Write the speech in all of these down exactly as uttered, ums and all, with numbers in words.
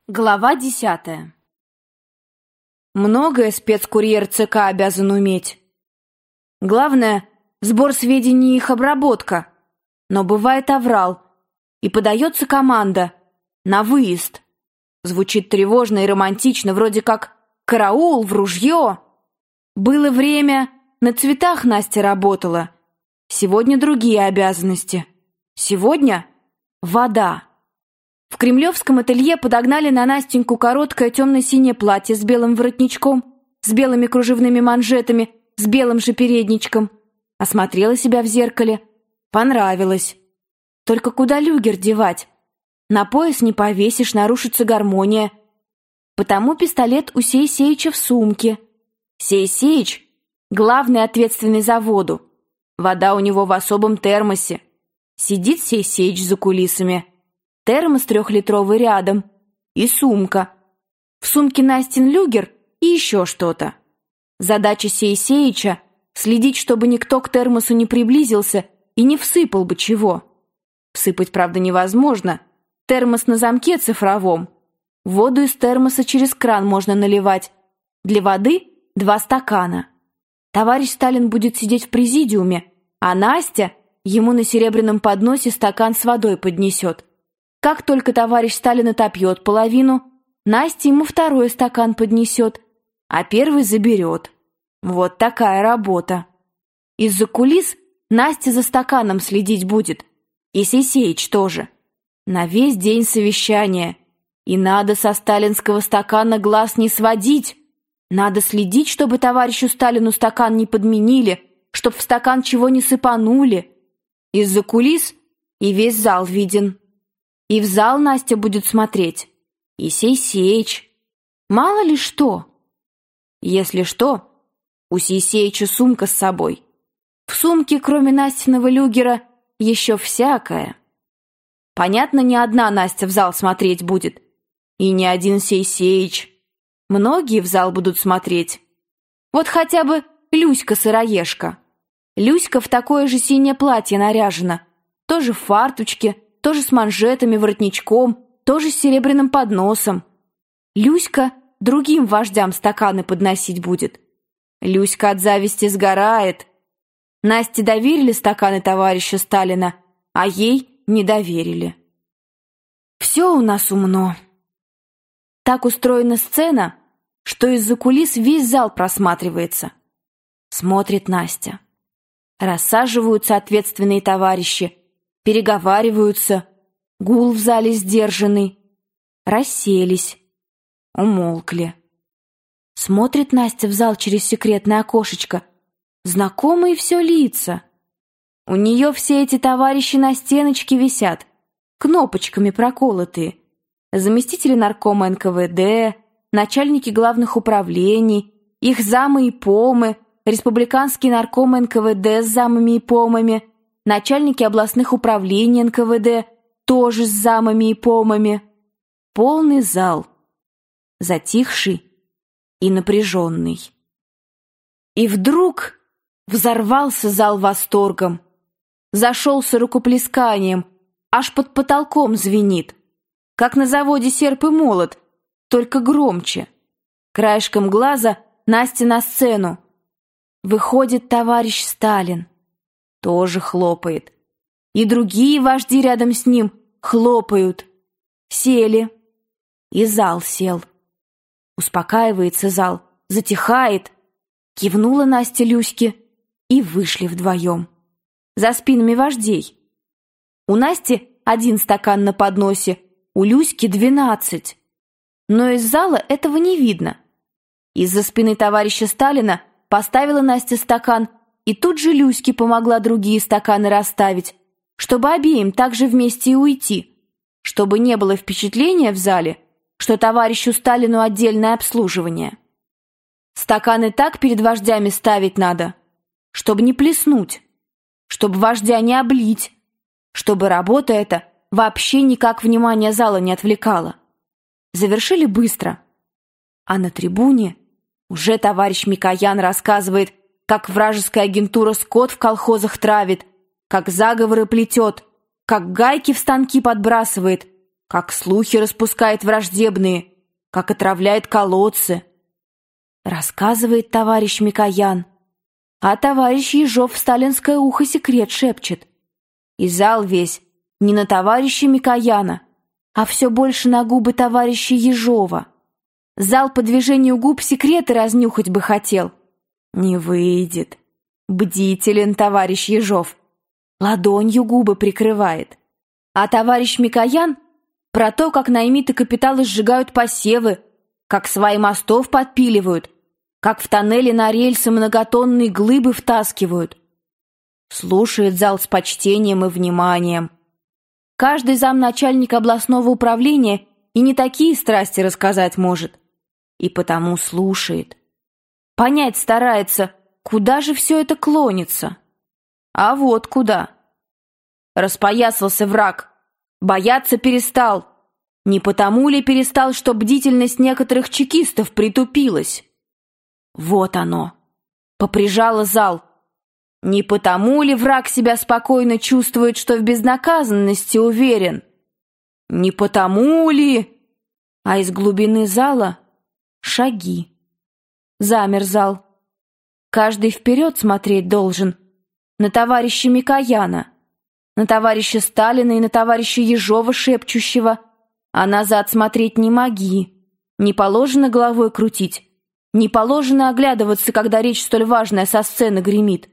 Глава десятая. Многое спецкурьер ЦК обязан уметь. Главное — сбор сведений и их обработка. Но бывает оврал, и подается команда «на выезд». Звучит тревожно и романтично, вроде как «караул, в ружье». Было время, на цветах Настя работала. Сегодня другие обязанности. Сегодня — вода. В кремлевском ателье подогнали на Настеньку короткое темно-синее платье с белым воротничком, с белыми кружевными манжетами, с белым же передничком. Осмотрела себя в зеркале. Понравилось. Только куда люгер девать? На пояс не повесишь, нарушится гармония. Потому пистолет у Сея Сеича в сумке. Сей Сеич — главный ответственный за воду. Вода у него в особом термосе. Сидит Сей Сеич за кулисами. Термос трехлитровый рядом. И сумка. В сумке Настин люгер и еще что-то. Задача Сея Сеича — следить, чтобы никто к термосу не приблизился и не всыпал бы чего. Всыпать, правда, невозможно. Термос на замке цифровом. Воду из термоса через кран можно наливать. Для воды два стакана. Товарищ Сталин будет сидеть в президиуме, а Настя ему на серебряном подносе стакан с водой поднесет. Как только товарищ Сталин отопьет половину, Настя ему второй стакан поднесет, а первый заберет. Вот такая работа. Из-за кулис Настя за стаканом следить будет. И Сей Сеич тоже. На весь день совещания. И надо со сталинского стакана глаз не сводить. Надо следить, чтобы товарищу Сталину стакан не подменили, чтоб в стакан чего не сыпанули. Из-за кулис и весь зал виден. И в зал Настя будет смотреть. И Сей Сеич. Мало ли что. Если что, у Сея Сеича сумка с собой. В сумке, кроме Настиного люгера, еще всякое. Понятно, не одна Настя в зал смотреть будет. И не один Сей Сеич. Многие в зал будут смотреть. Вот хотя бы Люська-сыроежка. Люська в такое же синее платье наряжена. Тоже в фартучке, тоже с манжетами, воротничком, тоже с серебряным подносом. Люська другим вождям стаканы подносить будет. Люська от зависти сгорает. Насте доверили стаканы товарища Сталина, а ей не доверили. Все у нас умно. Так устроена сцена, что из-за кулис весь зал просматривается. Смотрит Настя. Рассаживаются ответственные товарищи, переговариваются, гул в зале сдержанный. Расселись, умолкли. Смотрит Настя в зал через секретное окошечко. Знакомые все лица. У нее все эти товарищи на стеночке висят, кнопочками проколотые. Заместители наркома эн ка вэ дэ, начальники главных управлений, их замы и помы, республиканский нарком эн ка вэ дэ с замами и помами, начальники областных управлений эн ка вэ дэ тоже с замами и помами. Полный зал, затихший и напряженный. И вдруг взорвался зал восторгом, зашелся рукоплесканием, аж под потолком звенит, как на заводе серп и молот, только громче. Краешком глаза Настя на сцену. Выходит товарищ Сталин. Тоже хлопает. И другие вожди рядом с ним хлопают. Сели. И зал сел. Успокаивается зал, затихает. Кивнула Настя Люське, и вышли вдвоем. За спинами вождей. У Насти один стакан на подносе, у Люськи двенадцать. Но из зала этого не видно. Из-за спины товарища Сталина поставила Настя стакан, и тут же Люське помогла другие стаканы расставить, чтобы обеим также вместе и уйти, чтобы не было впечатления в зале, что товарищу Сталину отдельное обслуживание. Стаканы так перед вождями ставить надо, чтобы не плеснуть, чтобы вождя не облить, чтобы работа эта вообще никак внимание зала не отвлекала. Завершили быстро. А на трибуне уже товарищ Микоян рассказывает, как вражеская агентура скот в колхозах травит, как заговоры плетет, как гайки в станки подбрасывает, как слухи распускает враждебные, как отравляет колодцы. Рассказывает товарищ Микоян, а товарищ Ежов в сталинское ухо секрет шепчет. И зал весь не на товарища Микояна, а все больше на губы товарища Ежова. Зал по движению губ секреты разнюхать бы хотел. Не выйдет. Бдителен товарищ Ежов. Ладонью губы прикрывает. А товарищ Микоян про то, как наймиты капиталы сжигают посевы, как сваи мостов подпиливают, как в тоннеле на рельсы многотонные глыбы втаскивают. Слушает зал с почтением и вниманием. Каждый замначальника областного управления и не такие страсти рассказать может. И потому слушает. Понять старается, куда же все это клонится. А вот куда. Распоясался враг, бояться перестал. Не потому ли перестал, что бдительность некоторых чекистов притупилась? Вот оно. Поприжало зал. Не потому ли враг себя спокойно чувствует, что в безнаказанности уверен? Не потому ли... А из глубины зала шаги. Замер зал. Каждый вперед смотреть должен. На товарища Микояна, на товарища Сталина и на товарища Ежова шепчущего. А назад смотреть не моги. Не положено головой крутить. Не положено оглядываться, когда речь столь важная со сцены гремит.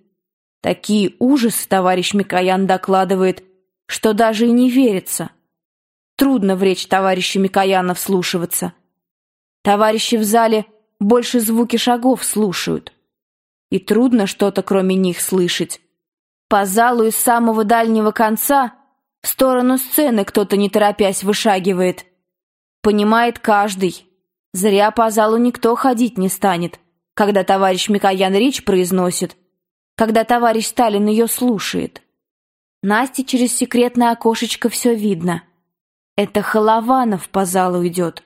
Такие ужасы товарищ Микоян докладывает, что даже и не верится. Трудно в речь товарища Микояна вслушиваться. Товарищи в зале больше звуки шагов слушают. И трудно что-то кроме них слышать. По залу из самого дальнего конца в сторону сцены кто-то не торопясь вышагивает. Понимает каждый. Зря по залу никто ходить не станет, когда товарищ Микоян речь произносит, когда товарищ Сталин ее слушает. Насте через секретное окошечко все видно. Это Холованов по залу идет.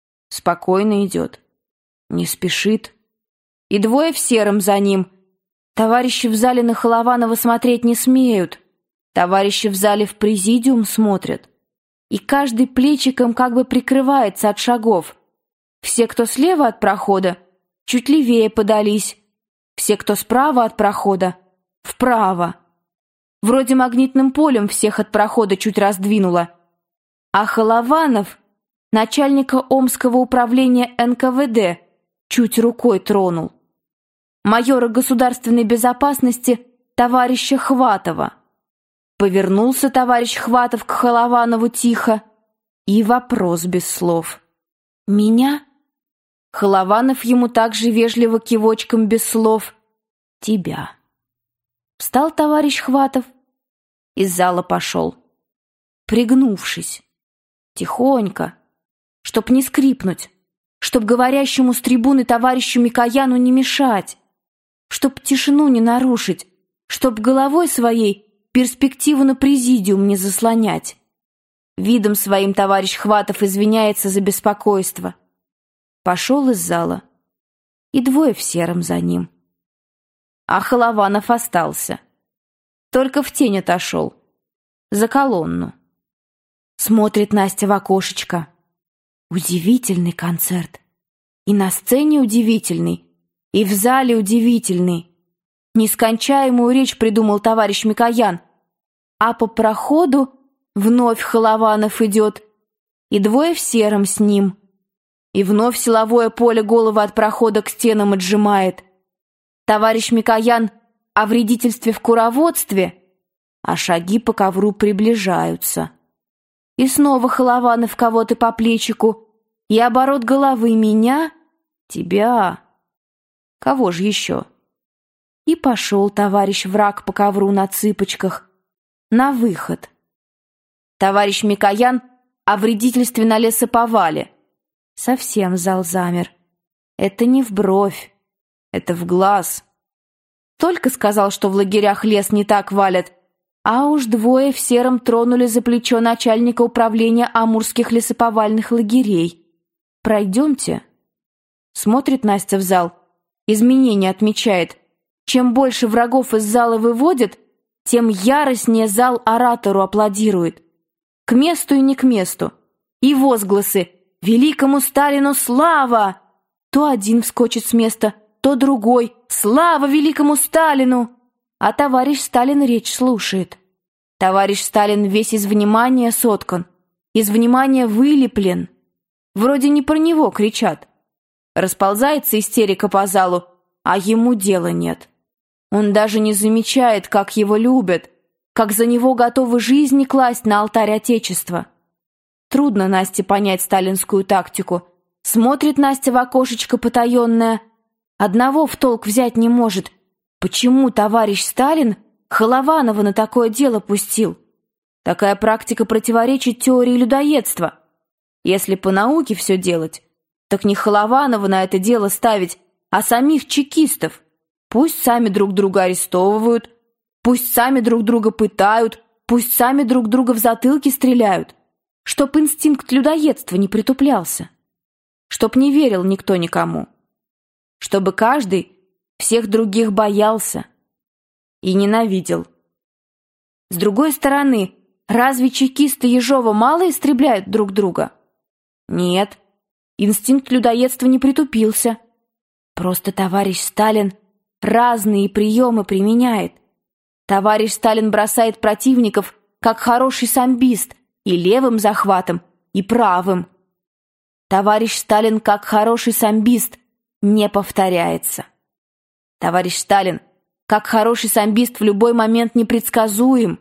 Спокойно идет. Не спешит. И двое в сером за ним. Товарищи в зале на Холованова смотреть не смеют. Товарищи в зале в президиум смотрят. И каждый плечиком как бы прикрывается от шагов. Все, кто слева от прохода, чуть левее подались. Все, кто справа от прохода, вправо. Вроде магнитным полем всех от прохода чуть раздвинуло. А Холованов, начальника Омского управления эн ка вэ дэ, чуть рукой тронул. Майора государственной безопасности товарища Хватова. Повернулся товарищ Хватов к Холованову тихо, и вопрос без слов. «Меня?» Холованов ему также вежливо кивочком без слов. «Тебя». Встал товарищ Хватов, из зала пошел, пригнувшись, тихонько, чтоб не скрипнуть, чтоб говорящему с трибуны товарищу Микояну не мешать, чтоб тишину не нарушить, чтоб головой своей перспективу на президиум не заслонять. Видом своим товарищ Хватов извиняется за беспокойство. Пошел из зала, и двое в сером за ним. А Холованов остался. Только в тень отошел, за колонну. Смотрит Настя в окошечко. Удивительный концерт. И на сцене удивительный, и в зале удивительный. Нескончаемую речь придумал товарищ Микоян. А по проходу вновь Холованов идет, и двое в сером с ним. И вновь силовое поле головы от прохода к стенам отжимает. Товарищ Микоян о вредительстве в куроводстве, а шаги по ковру приближаются. И снова Холованов кого-то по плечику, и оборот головы меня, тебя. Кого же еще? И пошел товарищ враг по ковру на цыпочках, на выход. Товарищ Микоян о вредительстве на лесоповале. Совсем зал замер. Это не в бровь, это в глаз. Только сказал, что в лагерях лес не так валят, а уж двое в сером тронули за плечо начальника управления амурских лесоповальных лагерей. «Пройдемте». Смотрит Настя в зал, изменения отмечает. Чем больше врагов из зала выводят, тем яростнее зал оратору аплодирует. К месту и не к месту. и возгласы «Великому Сталину слава!». То один вскочит с места, то другой «Слава великому Сталину!». А товарищ Сталин речь слушает. Товарищ Сталин весь из внимания соткан, из внимания вылеплен. Вроде не про него кричат. Расползается истерика по залу, а ему дела нет. Он даже не замечает, как его любят, как за него готовы жизни класть на алтарь Отечества. Трудно Насте понять сталинскую тактику. Смотрит Настя в окошечко потаенное. Одного в толк взять не может. Почему товарищ Сталин Холованова на такое дело пустил? Такая практика противоречит теории людоедства. Если по науке все делать, так не Холованова на это дело ставить, а самих чекистов. Пусть сами друг друга арестовывают, пусть сами друг друга пытают, пусть сами друг друга в затылки стреляют, чтоб инстинкт людоедства не притуплялся, чтоб не верил никто никому, чтобы каждый всех других боялся и ненавидел. С другой стороны, разве чекисты Ежова мало истребляют друг друга? Нет, инстинкт людоедства не притупился. Просто товарищ Сталин разные приемы применяет. Товарищ Сталин бросает противников, как хороший самбист, и левым захватом, и правым. Товарищ Сталин, как хороший самбист, не повторяется. Товарищ Сталин, как хороший самбист, в любой момент непредсказуем.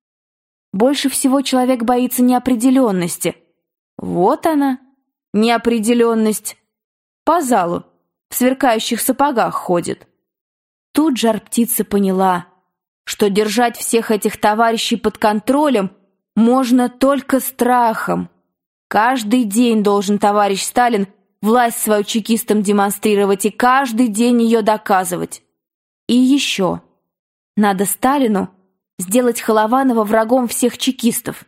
Больше всего человек боится неопределенности. Вот она, неопределенность. По залу в сверкающих сапогах ходит. Тут жар-птица поняла, что держать всех этих товарищей под контролем можно только страхом. Каждый день должен товарищ Сталин власть свою чекистам демонстрировать и каждый день ее доказывать. И еще. Надо Сталину сделать Холованова врагом всех чекистов.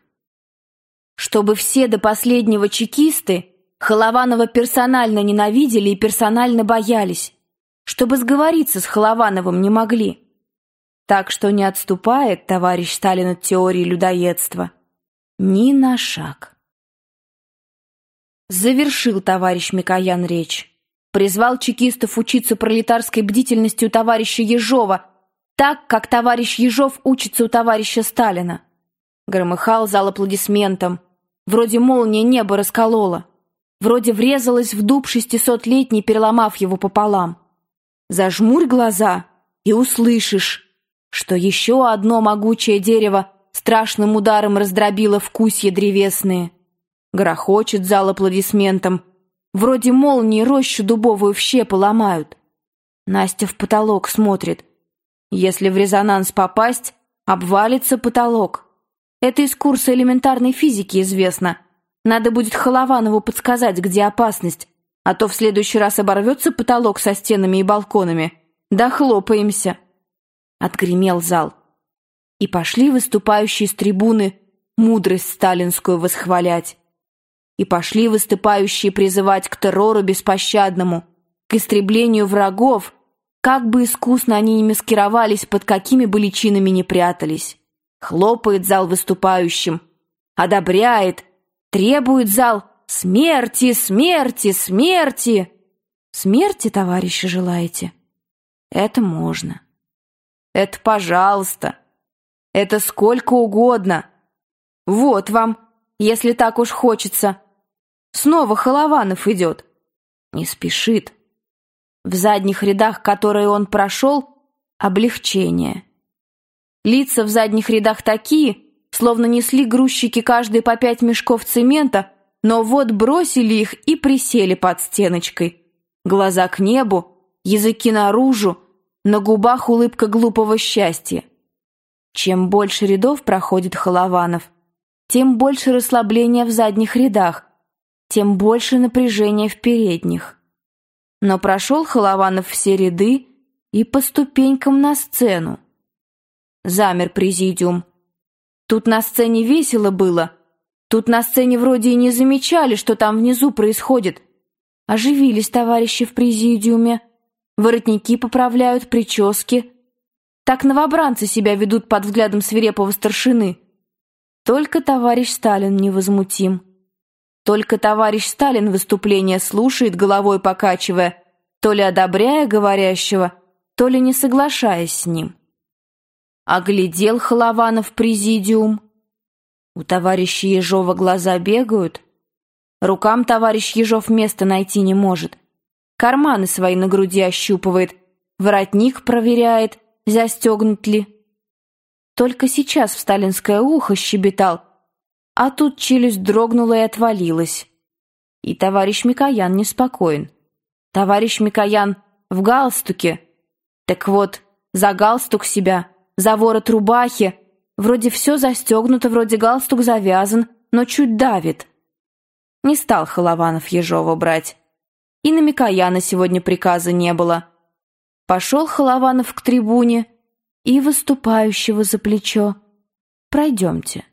Чтобы все до последнего чекисты Холованова персонально ненавидели и персонально боялись. Чтобы сговориться с Холовановым не могли. Так что не отступает товарищ Сталин от теории людоедства ни на шаг. Завершил товарищ Микоян речь. Призвал чекистов учиться пролетарской бдительности у товарища Ежова, так, как товарищ Ежов учится у товарища Сталина. Громыхал зал аплодисментом. Вроде молния небо расколола. Вроде врезалась в дуб шестисотлетний, переломав его пополам. Зажмурь глаза и услышишь, что еще одно могучее дерево страшным ударом раздробило вкусья древесные. Грохочет зал аплодисментом. Вроде молнии рощу дубовую в щепы ломают. Настя в потолок смотрит. Если в резонанс попасть, обвалится потолок. Это из курса элементарной физики известно. Надо будет Холованову подсказать, где опасность, а то в следующий раз оборвется потолок со стенами и балконами. Да хлопаемся. Отгремел зал. И пошли выступающие с трибуны мудрость сталинскую восхвалять. И пошли выступающие призывать к террору беспощадному, к истреблению врагов, как бы искусно они ни маскировались, под какими бы личинами ни прятались. Хлопает зал выступающим, одобряет, требует зал «Смерти, смерти, смерти!» Смерти, товарищи, желаете? Это можно. Это пожалуйста. Это сколько угодно. Вот вам, если так уж хочется. Снова Холованов идет. Не спешит. В задних рядах, которые он прошел, облегчение. Лица в задних рядах такие, словно несли грузчики каждый по пять мешков цемента, но вот бросили их и присели под стеночкой. Глаза к небу, языки наружу, на губах улыбка глупого счастья. Чем больше рядов проходит Холованов, тем больше расслабления в задних рядах, тем больше напряжения в передних. Но прошел Холованов все ряды и по ступенькам на сцену. Замер президиум. Тут на сцене весело было. Тут на сцене вроде и не замечали, что там внизу происходит. Оживились товарищи в президиуме. Воротники поправляют, прически. Так новобранцы себя ведут под взглядом свирепого старшины. Только товарищ Сталин невозмутим. Только товарищ Сталин выступление слушает, головой покачивая, то ли одобряя говорящего, то ли не соглашаясь с ним. Оглядел Холованов президиум. У товарища Ежова глаза бегают. Рукам товарищ Ежов места найти не может. Карманы свои на груди ощупывает, воротник проверяет, застегнут ли. Только сейчас в сталинское ухо щебетал, а тут челюсть дрогнула и отвалилась. И товарищ Микоян неспокоен. Товарищ Микоян в галстуке. Так вот, за галстук себя, за ворот рубахи, вроде все застегнуто, вроде галстук завязан, но чуть давит. Не стал Холованов Ежова брать. И на Микояна сегодня приказа не было. Пошел Холованов к трибуне и выступающего за плечо: «Пройдемте».